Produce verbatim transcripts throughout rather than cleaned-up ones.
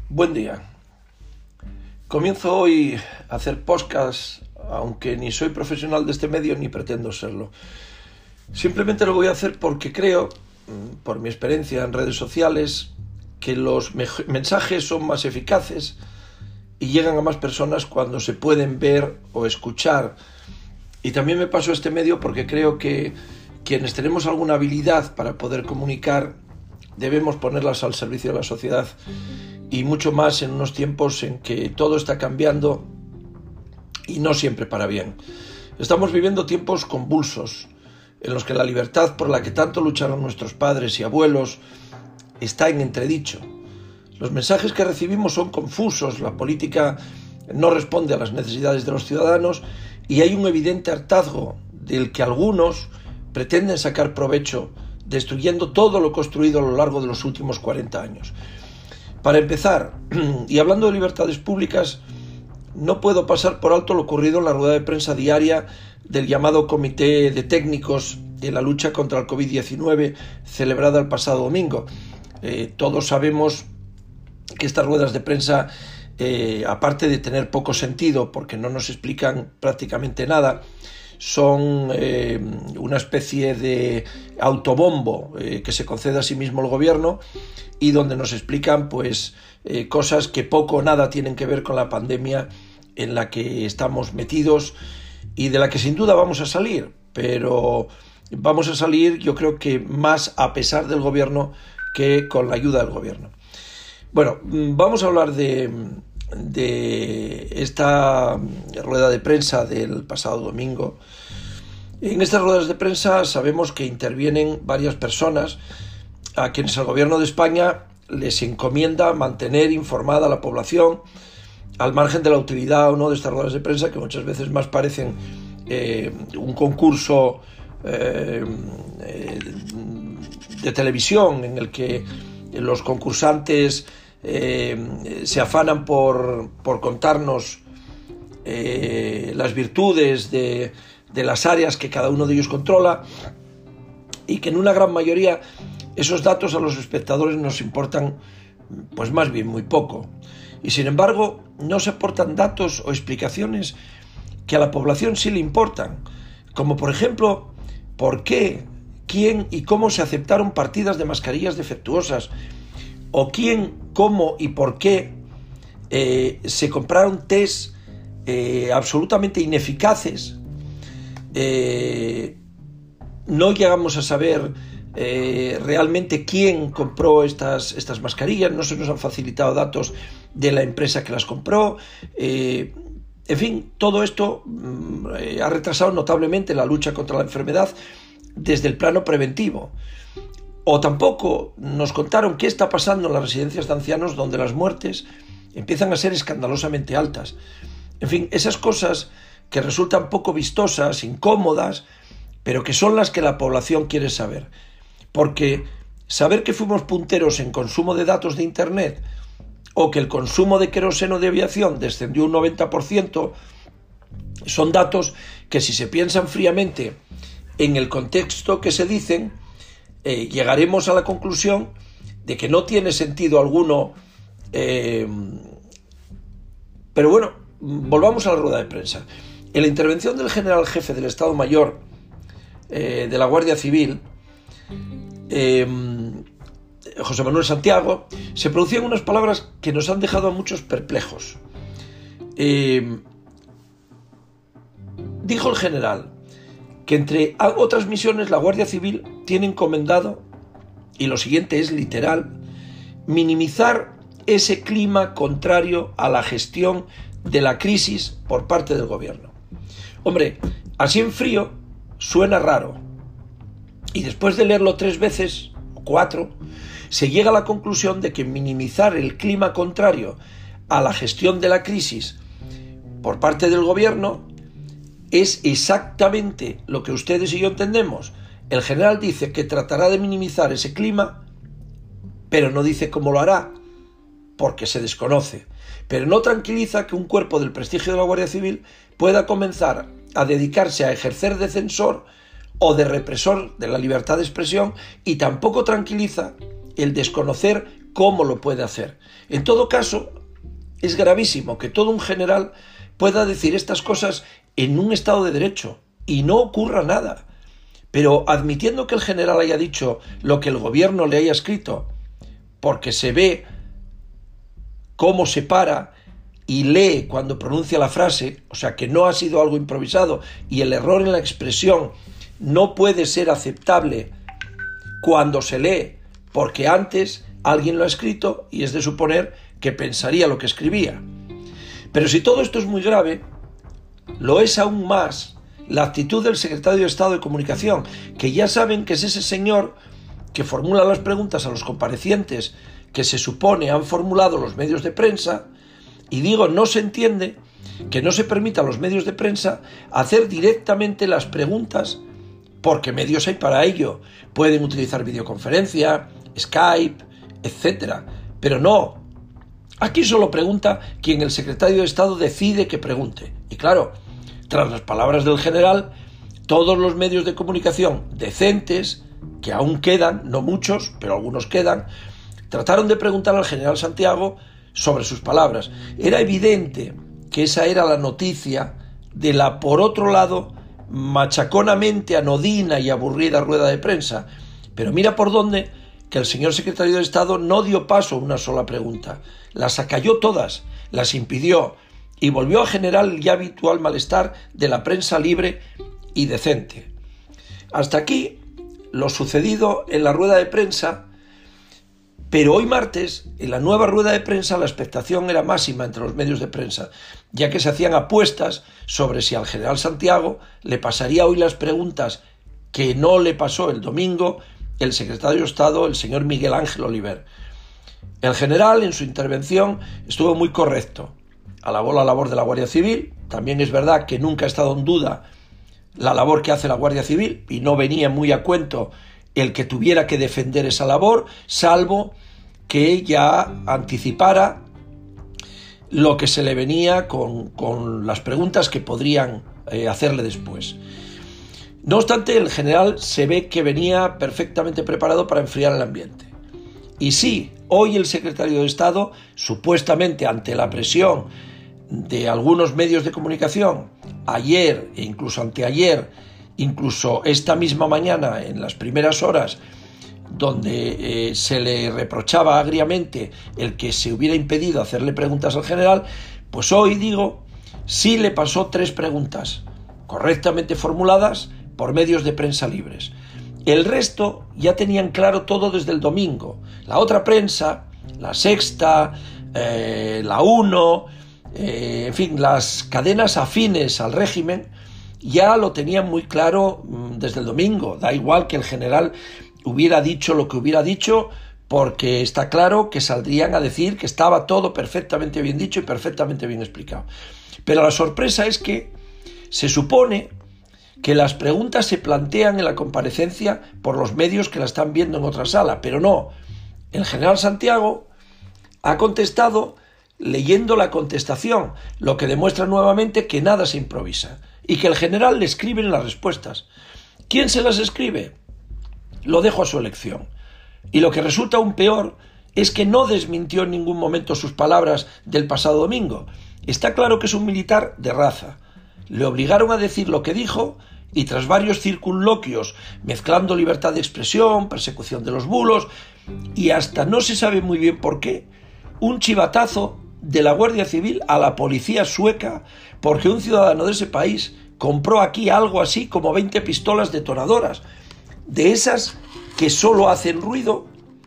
Buen día. Comienzo hoy a hacer podcast, aunque ni soy profesional de este medio ni pretendo serlo. Simplemente lo voy a hacer porque creo, por mi experiencia en redes sociales, que los mensajes son más eficaces y llegan a más personas cuando se pueden ver o escuchar. Y también me paso a este medio porque creo que quienes tenemos alguna habilidad para poder comunicar debemos ponerlas al servicio de la sociedad, y mucho más en unos tiempos en que todo está cambiando y no siempre para bien. Estamos viviendo tiempos convulsos en los que la libertad por la que tanto lucharon nuestros padres y abuelos está en entredicho. Los mensajes que recibimos son confusos, la política no responde a las necesidades de los ciudadanos y hay un evidente hartazgo del que algunos pretenden sacar provecho, destruyendo todo lo construido a lo largo de los últimos cuarenta años. Para empezar, y hablando de libertades públicas, no puedo pasar por alto lo ocurrido en la rueda de prensa diaria del llamado Comité de Técnicos de la lucha contra el covid diecinueve celebrada el pasado domingo. Eh, todos sabemos que estas ruedas de prensa, eh, aparte de tener poco sentido porque no nos explican prácticamente nada, son eh, una especie de autobombo eh, que se concede a sí mismo el gobierno y donde nos explican pues eh, cosas que poco o nada tienen que ver con la pandemia en la que estamos metidos y de la que sin duda vamos a salir, pero vamos a salir yo creo que más a pesar del gobierno que con la ayuda del gobierno. Bueno, vamos a hablar de, de esta rueda de prensa del pasado domingo. En estas ruedas de prensa sabemos que intervienen varias personas a quienes el gobierno de España les encomienda mantener informada a la población al margen de la utilidad o no de estas ruedas de prensa, que muchas veces más parecen eh, un concurso eh, eh, de televisión en el que los concursantes eh, se afanan por, por contarnos eh, las virtudes de, de las áreas que cada uno de ellos controla, y que en una gran mayoría esos datos a los espectadores nos importan pues más bien muy poco. Y sin embargo no se aportan datos o explicaciones que a la población sí le importan, como por ejemplo por qué, quién y cómo se aceptaron partidas de mascarillas defectuosas, o quién, cómo y por qué eh, se compraron test eh, absolutamente ineficaces. Eh, no llegamos a saber eh, realmente quién compró estas, estas mascarillas, no se nos han facilitado datos de la empresa que las compró. Eh, en fin, todo esto eh, ha retrasado notablemente la lucha contra la enfermedad desde el plano preventivo. O tampoco nos contaron qué está pasando en las residencias de ancianos, donde las muertes empiezan a ser escandalosamente altas. En fin, esas cosas que resultan poco vistosas, incómodas, pero que son las que la población quiere saber. Porque saber que fuimos punteros en consumo de datos de Internet, o que el consumo de queroseno de aviación descendió un noventa por ciento, son datos que, si se piensan fríamente en el contexto que se dicen, eh, llegaremos a la conclusión de que no tiene sentido alguno. Eh, pero bueno, volvamos a la rueda de prensa. En la intervención del general jefe del Estado Mayor eh, de la Guardia Civil, eh, José Manuel Santiago, se producían unas palabras que nos han dejado a muchos perplejos. Eh, dijo el general que entre otras misiones la Guardia Civil tiene encomendado, y lo siguiente es literal, minimizar ese clima contrario a la gestión de la crisis por parte del gobierno. Hombre, así en frío suena raro, y después de leerlo tres veces o cuatro, se llega a la conclusión de que minimizar el clima contrario a la gestión de la crisis por parte del gobierno es exactamente lo que ustedes y yo entendemos. El general dice que tratará de minimizar ese clima, pero no dice cómo lo hará, porque se desconoce. Pero no tranquiliza que un cuerpo del prestigio de la Guardia Civil pueda comenzar a dedicarse a ejercer de censor o de represor de la libertad de expresión, y tampoco tranquiliza el desconocer cómo lo puede hacer. En todo caso, es gravísimo que todo un general pueda decir estas cosas en un Estado de Derecho y no ocurra nada. Pero admitiendo que el general haya dicho lo que el gobierno le haya escrito, porque se ve cómo se para y lee cuando pronuncia la frase, o sea que no ha sido algo improvisado y el error en la expresión no puede ser aceptable cuando se lee, porque antes alguien lo ha escrito y es de suponer que pensaría lo que escribía. Pero si todo esto es muy grave, lo es aún más la actitud del secretario de Estado de Comunicación, que ya saben que es ese señor que formula las preguntas a los comparecientes que se supone han formulado los medios de prensa, y digo, no se entiende que no se permita a los medios de prensa hacer directamente las preguntas, porque medios hay para ello. Pueden utilizar videoconferencia, Skype, etcétera. Pero no. Aquí solo pregunta quien el secretario de Estado decide que pregunte. Y claro, tras las palabras del general, todos los medios de comunicación decentes, que aún quedan, no muchos, pero algunos quedan, trataron de preguntar al general Santiago sobre sus palabras. Era evidente que esa era la noticia de la, por otro lado, machaconamente anodina y aburrida rueda de prensa. Pero mira por dónde que el señor secretario de Estado no dio paso a una sola pregunta. Las acalló todas, las impidió y volvió a generar el ya habitual malestar de la prensa libre y decente. Hasta aquí lo sucedido en la rueda de prensa, pero hoy martes, en la nueva rueda de prensa, la expectación era máxima entre los medios de prensa, ya que se hacían apuestas sobre si al general Santiago le pasaría hoy las preguntas que no le pasó el domingo el secretario de Estado, el señor Miguel Ángel Oliver. El general, en su intervención, estuvo muy correcto. Alabó la labor de la Guardia Civil. También es verdad que nunca ha estado en duda la labor que hace la Guardia Civil y no venía muy a cuento el que tuviera que defender esa labor, salvo que ya anticipara lo que se le venía con, con las preguntas que podrían eh, hacerle después. No obstante, el general se ve que venía perfectamente preparado para enfriar el ambiente. Y sí, hoy el secretario de Estado, supuestamente ante la presión de algunos medios de comunicación, ayer e incluso anteayer, incluso esta misma mañana, en las primeras horas, donde eh, se le reprochaba agriamente el que se hubiera impedido hacerle preguntas al general, pues hoy, digo, sí le pasó tres preguntas correctamente formuladas por medios de prensa libres. El resto ya tenían claro todo desde el domingo. La otra prensa, La Sexta, eh, La Uno, eh, en fin, las cadenas afines al régimen ya lo tenían muy claro mmm, desde el domingo. Da igual que el general hubiera dicho lo que hubiera dicho, porque está claro que saldrían a decir que estaba todo perfectamente bien dicho y perfectamente bien explicado. Pero la sorpresa es que se supone que las preguntas se plantean en la comparecencia por los medios que la están viendo en otra sala, pero no. El general Santiago ha contestado leyendo la contestación, lo que demuestra nuevamente que nada se improvisa y que el general le escribe las respuestas. ¿Quién se las escribe? Lo dejo a su elección. Y lo que resulta aún peor es que no desmintió en ningún momento sus palabras del pasado domingo. Está claro que es un militar de raza. Le obligaron a decir lo que dijo y tras varios circunloquios, mezclando libertad de expresión, persecución de los bulos y hasta no se sabe muy bien por qué, un chivatazo de la Guardia Civil a la policía sueca porque un ciudadano de ese país compró aquí algo así como veinte pistolas detonadoras, de esas que solo hacen ruido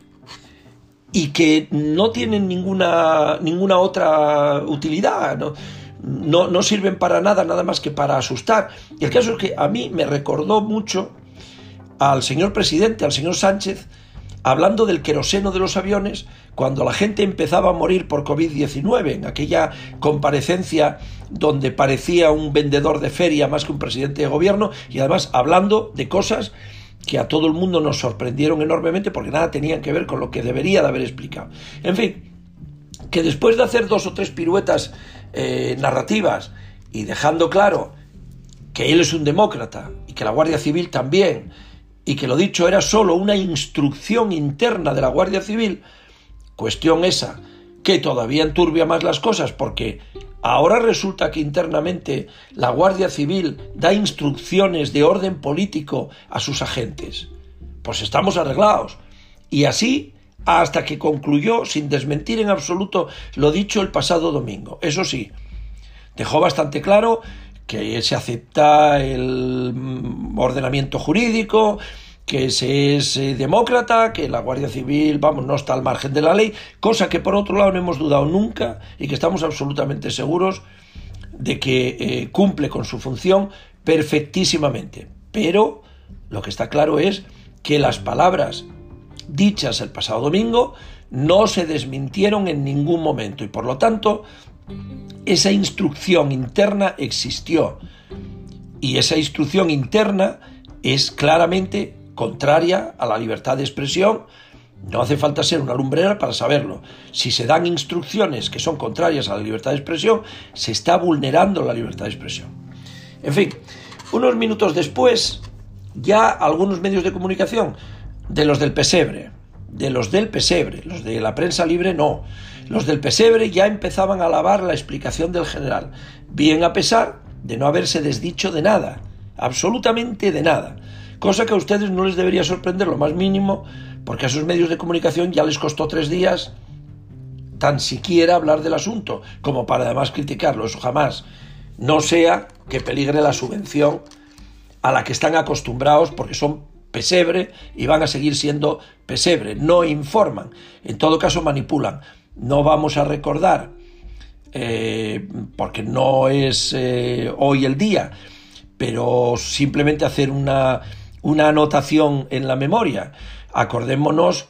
y que no tienen ninguna, ninguna otra utilidad, ¿no? No, no sirven para nada, nada más que para asustar. Y el caso es que a mí me recordó mucho al señor presidente, al señor Sánchez, hablando del queroseno de los aviones cuando la gente empezaba a morir por covid diecinueve, en aquella comparecencia donde parecía un vendedor de feria más que un presidente de gobierno, y además hablando de cosas que a todo el mundo nos sorprendieron enormemente porque nada tenían que ver con lo que debería de haber explicado. En fin, que después de hacer dos o tres piruetas eh, narrativas y dejando claro que él es un demócrata y que la Guardia Civil también, y que lo dicho era solo una instrucción interna de la Guardia Civil, cuestión esa que todavía enturbia más las cosas, porque ahora resulta que internamente la Guardia Civil da instrucciones de orden político a sus agentes. Pues estamos arreglados. Y así hasta que concluyó, sin desmentir en absoluto lo dicho el pasado domingo. Eso sí, dejó bastante claro que se acepta el ordenamiento jurídico, que se es eh, demócrata, que la Guardia Civil, vamos, no está al margen de la ley, cosa que por otro lado no hemos dudado nunca y que estamos absolutamente seguros de que eh, cumple con su función perfectísimamente. Pero lo que está claro es que las palabras dichas el pasado domingo no se desmintieron en ningún momento y por lo tanto esa instrucción interna existió y esa instrucción interna es claramente contraria a la libertad de expresión. No hace falta ser una lumbrera para saberlo. Si se dan instrucciones que son contrarias a la libertad de expresión, se está vulnerando la libertad de expresión. En fin, unos minutos después, ya algunos medios de comunicación, de los del pesebre, de los del pesebre, los de la prensa libre no, los del pesebre ya empezaban a alabar la explicación del general, bien a pesar de no haberse desdicho de nada, absolutamente de nada, cosa que a ustedes no les debería sorprender lo más mínimo, porque a esos medios de comunicación ya les costó tres días tan siquiera hablar del asunto, como para además criticarlo. Eso jamás, no sea que peligre la subvención a la que están acostumbrados, porque son pesebre y van a seguir siendo pesebre, no informan, en todo caso manipulan. No vamos a recordar, eh, porque no es eh, hoy el día, pero simplemente hacer una, una anotación en la memoria. Acordémonos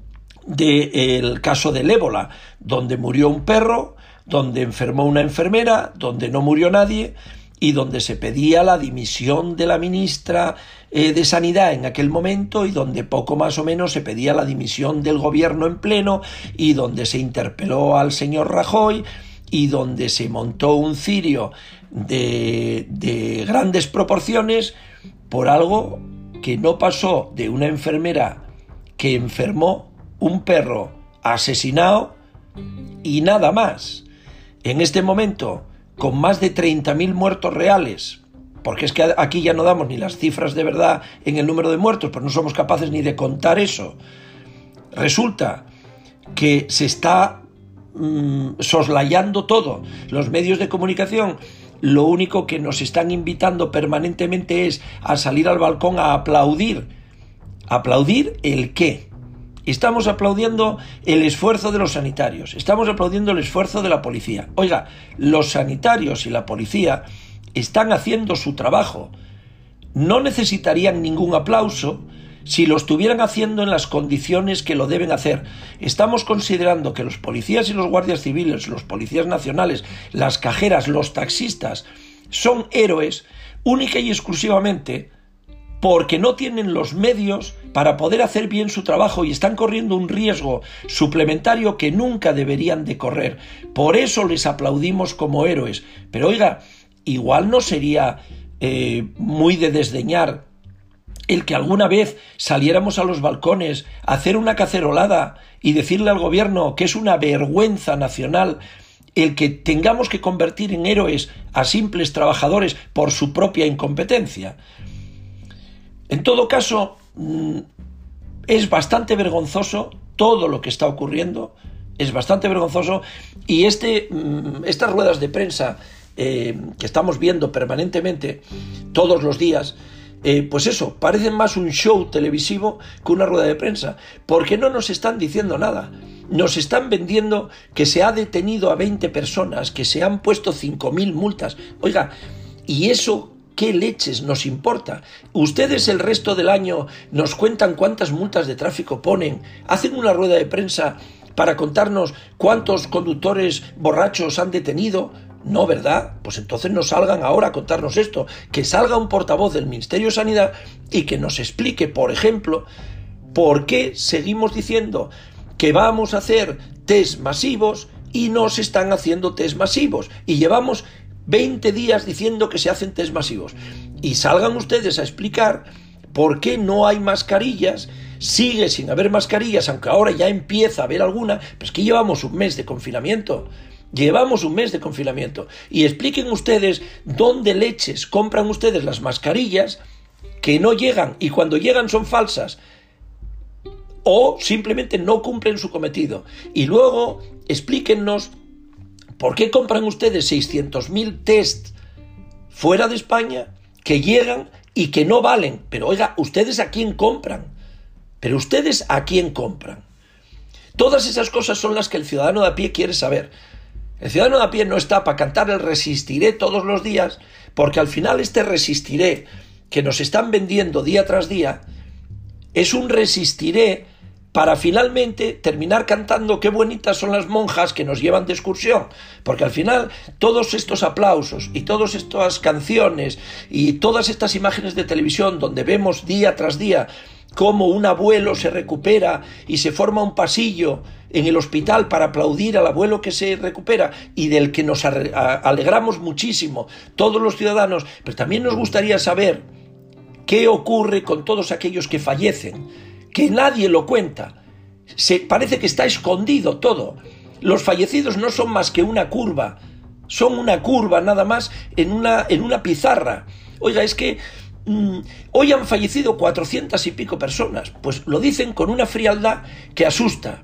del caso del ébola, donde murió un perro, donde enfermó una enfermera, donde no murió nadie, y donde se pedía la dimisión de la ministra eh, de Sanidad en aquel momento, y donde poco más o menos se pedía la dimisión del gobierno en pleno, y donde se interpeló al señor Rajoy, y donde se montó un cirio de, de grandes proporciones por algo que no pasó de una enfermera que enfermó un perro asesinado y nada más. En este momento, con más de treinta mil muertos reales, porque es que aquí ya no damos ni las cifras de verdad en el número de muertos, pero no somos capaces ni de contar eso. Resulta que se está mmm, soslayando todo. Los medios de comunicación lo único que nos están invitando permanentemente es a salir al balcón a aplaudir. ¿Aplaudir el qué? Estamos aplaudiendo el esfuerzo de los sanitarios, estamos aplaudiendo el esfuerzo de la policía. Oiga, los sanitarios y la policía están haciendo su trabajo. No necesitarían ningún aplauso si lo estuvieran haciendo en las condiciones que lo deben hacer. Estamos considerando que los policías y los guardias civiles, los policías nacionales, las cajeras, los taxistas, son héroes única y exclusivamente porque no tienen los medios para poder hacer bien su trabajo y están corriendo un riesgo suplementario que nunca deberían de correr. Por eso les aplaudimos como héroes. Pero oiga, igual no sería eh, muy de desdeñar el que alguna vez saliéramos a los balcones a hacer una cacerolada y decirle al gobierno que es una vergüenza nacional el que tengamos que convertir en héroes a simples trabajadores por su propia incompetencia. En todo caso, es bastante vergonzoso todo lo que está ocurriendo, es bastante vergonzoso, y este, estas ruedas de prensa eh, que estamos viendo permanentemente todos los días, eh, pues eso, parecen más un show televisivo que una rueda de prensa, porque no nos están diciendo nada. Nos están vendiendo que se ha detenido a veinte personas, que se han puesto cinco mil multas. Oiga, y eso, ¿qué leches nos importa? Ustedes el resto del año nos cuentan cuántas multas de tráfico ponen, hacen una rueda de prensa para contarnos cuántos conductores borrachos han detenido. No, ¿verdad? Pues entonces no salgan ahora a contarnos esto. Que salga un portavoz del Ministerio de Sanidad y que nos explique, por ejemplo, por qué seguimos diciendo que vamos a hacer test masivos y no se están haciendo test masivos. Y llevamos veinte días diciendo que se hacen test masivos. Y salgan ustedes a explicar por qué no hay mascarillas sigue sin haber mascarillas, aunque ahora ya empieza a haber alguna, pero es que llevamos un mes de confinamiento. Llevamos un mes de confinamiento. Y expliquen ustedes dónde leches compran ustedes las mascarillas que no llegan y cuando llegan son falsas o simplemente no cumplen su cometido. Y luego explíquennos por qué compran ustedes seiscientos mil test fuera de España que llegan y que no valen. Pero oiga, ¿ustedes a quién compran? Pero ustedes a quién compran. Todas esas cosas son las que el ciudadano de a pie quiere saber. El ciudadano de a pie no está para cantar el resistiré todos los días, porque al final este resistiré que nos están vendiendo día tras día es un resistiré para finalmente terminar cantando qué bonitas son las monjas que nos llevan de excursión, porque al final todos estos aplausos y todas estas canciones y todas estas imágenes de televisión donde vemos día tras día cómo un abuelo se recupera y se forma un pasillo en el hospital para aplaudir al abuelo que se recupera y del que nos alegramos muchísimo todos los ciudadanos, pero también nos gustaría saber qué ocurre con todos aquellos que fallecen, que nadie lo cuenta. Se parece que está escondido todo. Los fallecidos no son más que una curva, son una curva nada más en una, en una pizarra. Oiga, es que mmm, hoy han fallecido cuatrocientas y pico personas, pues lo dicen con una frialdad que asusta.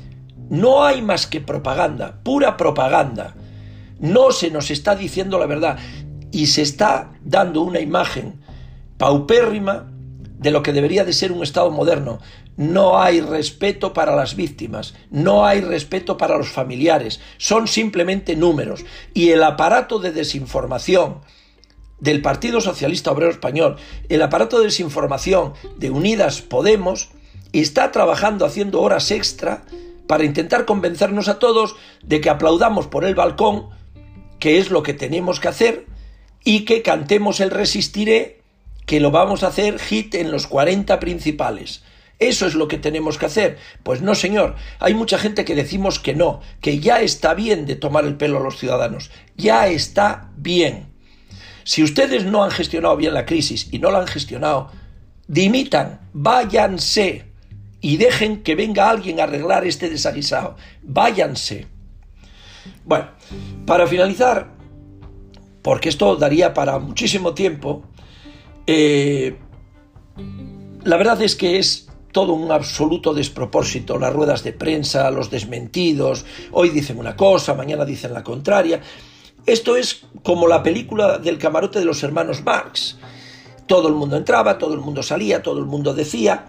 No hay más que propaganda, pura propaganda. No se nos está diciendo la verdad y se está dando una imagen paupérrima de lo que debería de ser un Estado moderno. No hay respeto para las víctimas, no hay respeto para los familiares, son simplemente números. Y el aparato de desinformación del Partido Socialista Obrero Español, el aparato de desinformación de Unidas Podemos, está trabajando haciendo horas extra para intentar convencernos a todos de que aplaudamos por el balcón, que es lo que tenemos que hacer, y que cantemos el resistiré, que lo vamos a hacer hit en los cuarenta principales. Eso es lo que tenemos que hacer. Pues no, señor, hay mucha gente que decimos que no, que ya está bien de tomar el pelo a los ciudadanos, ya está bien. Si ustedes no han gestionado bien la crisis y no la han gestionado, dimitan, váyanse y dejen que venga alguien a arreglar este desaguisado. Váyanse. Bueno, para finalizar, porque esto daría para muchísimo tiempo, eh, la verdad es que es todo un absoluto despropósito, las ruedas de prensa, los desmentidos, hoy dicen una cosa, mañana dicen la contraria. Esto es como la película del camarote de los hermanos Marx. Todo el mundo entraba, todo el mundo salía, todo el mundo decía.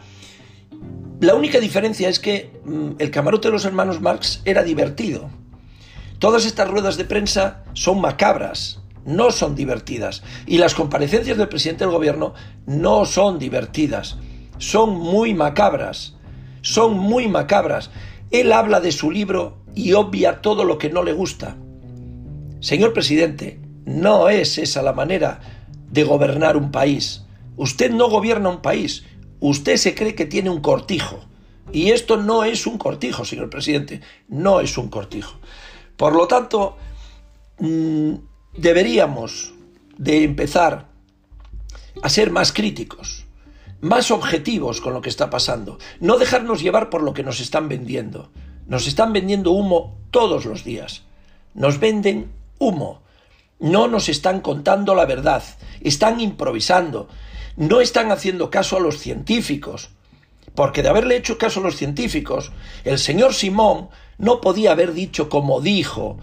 La única diferencia es que mmm, el camarote de los hermanos Marx era divertido. Todas estas ruedas de prensa son macabras, no son divertidas. Y las comparecencias del presidente del gobierno no son divertidas, son muy macabras, son muy macabras. Él habla de su libro y obvia todo lo que no le gusta. Señor presidente, no es esa la manera de gobernar un país. Usted no gobierna un país, usted se cree que tiene un cortijo. Y esto no es un cortijo, señor presidente, no es un cortijo. Por lo tanto, mmm, deberíamos de empezar a ser más críticos, más objetivos con lo que está pasando, no dejarnos llevar por lo que nos están vendiendo. Nos están vendiendo humo todos los días, nos venden humo, no nos están contando la verdad, están improvisando, no están haciendo caso a los científicos, porque de haberle hecho caso a los científicos, el señor Simón no podía haber dicho como dijo,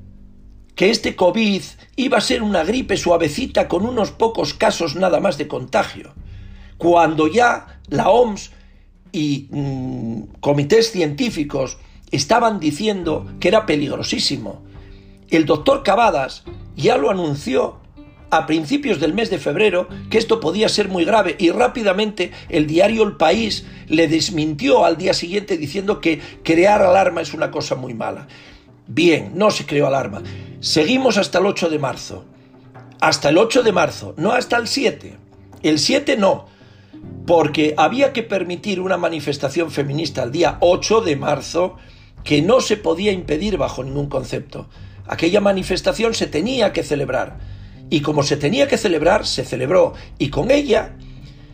que este COVID iba a ser una gripe suavecita con unos pocos casos nada más de contagio, cuando ya la O M S y mmm, comités científicos estaban diciendo que era peligrosísimo. El doctor Cavadas ya lo anunció a principios del mes de febrero que esto podía ser muy grave y rápidamente el diario El País le desmintió al día siguiente diciendo que crear alarma es una cosa muy mala. Bien, no se creó alarma. Seguimos hasta el ocho de marzo. Hasta el ocho de marzo, no hasta el siete. El siete no, porque había que permitir una manifestación feminista el día ocho de marzo que no se podía impedir bajo ningún concepto. Aquella manifestación se tenía que celebrar. Y como se tenía que celebrar, se celebró. Y con ella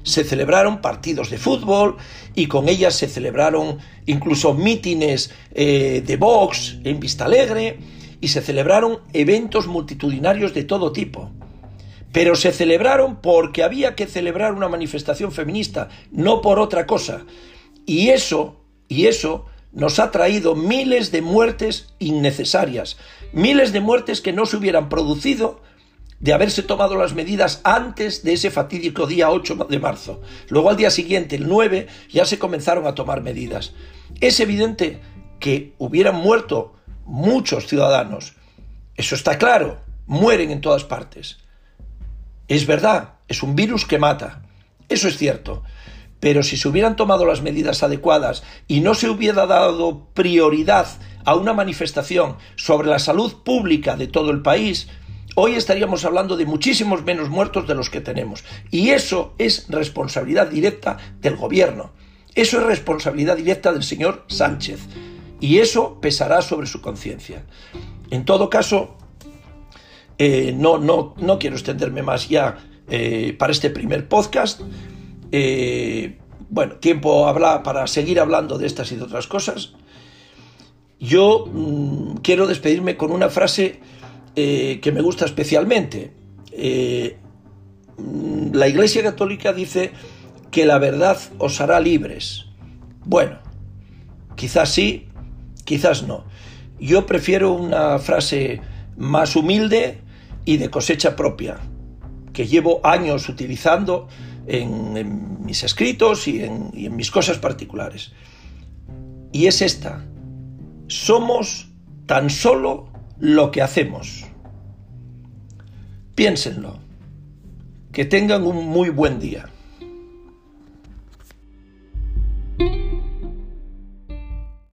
se celebraron partidos de fútbol y con ellas se celebraron incluso mítines eh, de Vox en Vistalegre y se celebraron eventos multitudinarios de todo tipo. Pero se celebraron porque había que celebrar una manifestación feminista, no por otra cosa. Y eso, y eso nos ha traído miles de muertes innecesarias, miles de muertes que no se hubieran producido de haberse tomado las medidas antes de ese fatídico día ocho de marzo. Luego al día siguiente, el nueve, ya se comenzaron a tomar medidas. Es evidente que hubieran muerto muchos ciudadanos. Eso está claro, mueren en todas partes. Es verdad, es un virus que mata, eso es cierto. Pero si se hubieran tomado las medidas adecuadas y no se hubiera dado prioridad a una manifestación sobre la salud pública de todo el país, hoy estaríamos hablando de muchísimos menos muertos de los que tenemos. Y eso es responsabilidad directa del gobierno. Eso es responsabilidad directa del señor Sánchez. Y eso pesará sobre su conciencia. En todo caso, eh, no, no, no quiero extenderme más ya eh, para este primer podcast. Eh, bueno, tiempo habla para seguir hablando de estas y de otras cosas. Yo mmm, quiero despedirme con una frase eh, que me gusta especialmente. Eh, la Iglesia Católica dice que la verdad os hará libres. Bueno, quizás sí, quizás no. Yo prefiero una frase más humilde y de cosecha propia, que llevo años utilizando en, en mis escritos y en, y en mis cosas particulares. Y es esta: somos tan solo lo que hacemos. Piénsenlo. Que tengan un muy buen día.